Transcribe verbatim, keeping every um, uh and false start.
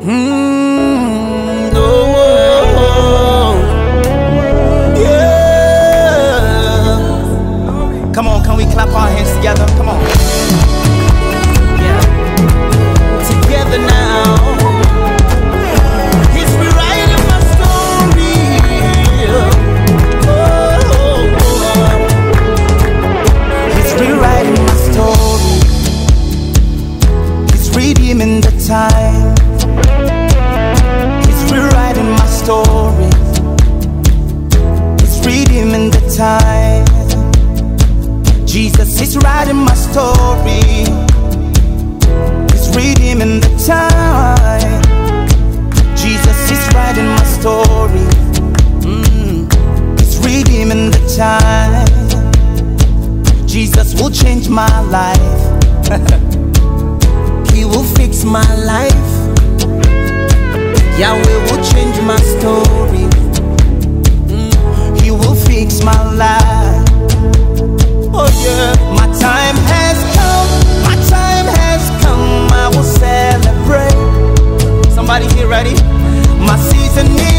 Mm, oh, yeah. Come on, can we clap our hands together? Come on. Yeah. Together now. He's rewriting my story. Oh, oh, oh. He's rewriting my story. He's redeeming the time. He's rewriting my story. He's redeeming the time. Jesus is writing my story. He's redeeming the time. Jesus is writing my story. Mm. He's redeeming the time. Jesus will change my life. He will fix my life. Yahweh will change my story. Mm. He will fix my life. Oh yeah, my time has come. My time has come. I will celebrate. Somebody here ready? My season is